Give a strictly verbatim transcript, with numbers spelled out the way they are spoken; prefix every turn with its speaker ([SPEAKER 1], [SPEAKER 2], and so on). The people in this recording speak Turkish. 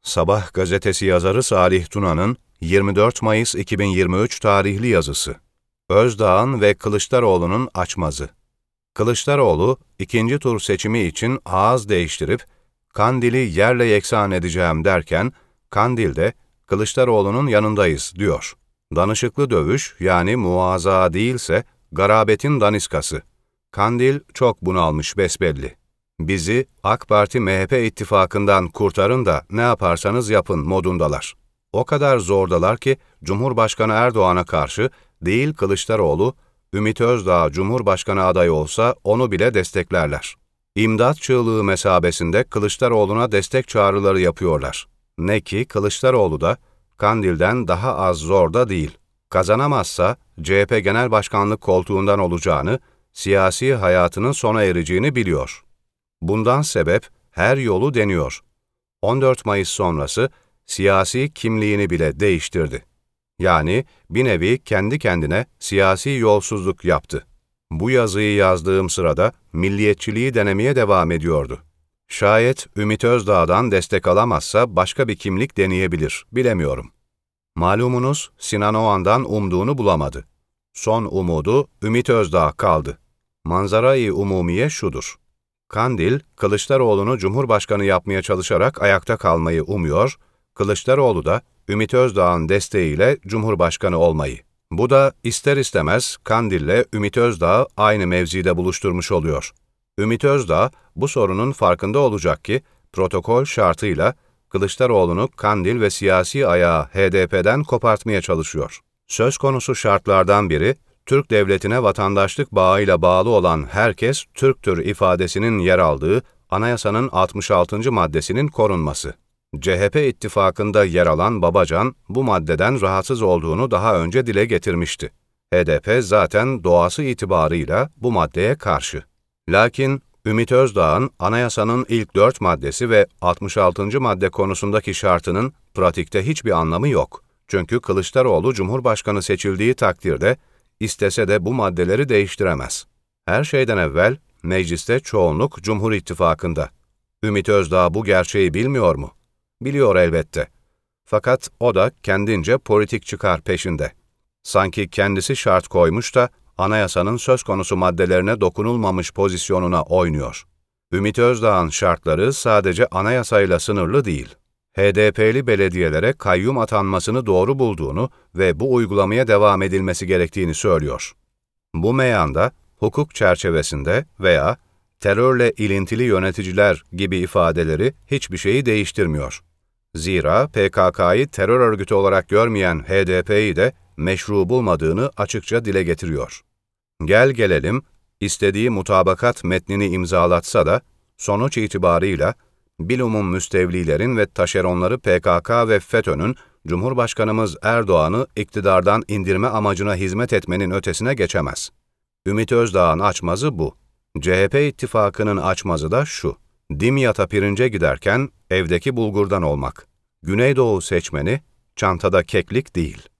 [SPEAKER 1] Sabah gazetesi yazarı Salih Tuna'nın yirmi dört Mayıs iki bin yirmi üç tarihli yazısı. Özdağ'ın ve Kılıçdaroğlu'nun açmazı. Kılıçdaroğlu, ikinci tur seçimi için ağız değiştirip, Kandil'i yerle yeksan edeceğim derken, Kandil'de Kılıçdaroğlu'nun yanındayız diyor. Danışıklı dövüş, yani muaza değilse, garabetin daniskası. Kandil çok bunalmış besbelli. Bizi AK Parti-M H P ittifakından kurtarın da ne yaparsanız yapın modundalar. O kadar zordalar ki Cumhurbaşkanı Erdoğan'a karşı değil Kılıçdaroğlu, Ümit Özdağ Cumhurbaşkanı adayı olsa onu bile desteklerler. İmdat çığlığı mesabesinde Kılıçdaroğlu'na destek çağrıları yapıyorlar. Ne ki Kılıçdaroğlu da Kandil'den daha az zorda değil. Kazanamazsa C H P Genel Başkanlık koltuğundan olacağını, siyasi hayatının sona ereceğini biliyor. Bundan sebep her yolu deniyor. on dört Mayıs sonrası siyasi kimliğini bile değiştirdi. Yani bir nevi kendi kendine siyasi yolsuzluk yaptı. Bu yazıyı yazdığım sırada milliyetçiliği denemeye devam ediyordu. Şayet Ümit Özdağ'dan destek alamazsa başka bir kimlik deneyebilir, bilemiyorum. Malumunuz Sinan Oğan'dan umduğunu bulamadı. Son umudu Ümit Özdağ kaldı. Manzara-i umumiye şudur. Kandil, Kılıçdaroğlu'nu Cumhurbaşkanı yapmaya çalışarak ayakta kalmayı umuyor, Kılıçdaroğlu da Ümit Özdağ'ın desteğiyle Cumhurbaşkanı olmayı. Bu da ister istemez Kandil'le Ümit Özdağ'ı aynı mevzide buluşturmuş oluyor. Ümit Özdağ bu sorunun farkında olacak ki protokol şartıyla Kılıçdaroğlu'nu Kandil ve siyasi ayağı H D P'den kopartmaya çalışıyor. Söz konusu şartlardan biri, Türk devletine vatandaşlık bağıyla bağlı olan herkes Türktür ifadesinin yer aldığı Anayasanın altmış altıncı maddesinin korunması. C H P ittifakında yer alan Babacan bu maddeden rahatsız olduğunu daha önce dile getirmişti. H D P zaten doğası itibarıyla bu maddeye karşı. Lakin Ümit Özdağ'ın anayasanın ilk dört maddesi ve altmış altıncı madde konusundaki şartının pratikte hiçbir anlamı yok. Çünkü Kılıçdaroğlu Cumhurbaşkanı seçildiği takdirde istese de bu maddeleri değiştiremez. Her şeyden evvel mecliste çoğunluk Cumhur İttifakı'nda. Ümit Özdağ bu gerçeği bilmiyor mu? Biliyor elbette. Fakat o da kendince politik çıkar peşinde. Sanki kendisi şart koymuş da anayasanın söz konusu maddelerine dokunulmamış pozisyonuna oynuyor. Ümit Özdağ'ın şartları sadece anayasayla sınırlı değil. H D P'li belediyelere kayyum atanmasını doğru bulduğunu ve bu uygulamaya devam edilmesi gerektiğini söylüyor. Bu meyanda, hukuk çerçevesinde veya terörle ilintili yöneticiler gibi ifadeleri hiçbir şeyi değiştirmiyor. Zira P K K'yı terör örgütü olarak görmeyen H D P'yi de meşru bulmadığını açıkça dile getiriyor. Gel gelelim, istediği mutabakat metnini imzalatsa da sonuç itibarıyla bilumum müstevlilerin ve taşeronları P K K ve FETÖ'nün Cumhurbaşkanımız Erdoğan'ı iktidardan indirme amacına hizmet etmenin ötesine geçemez. Ümit Özdağ'ın açmazı bu. C H P ittifakının açmazı da şu. Dimyat'a pirince giderken evdeki bulgurdan olmak. Güneydoğu seçmeni çantada keklik değil.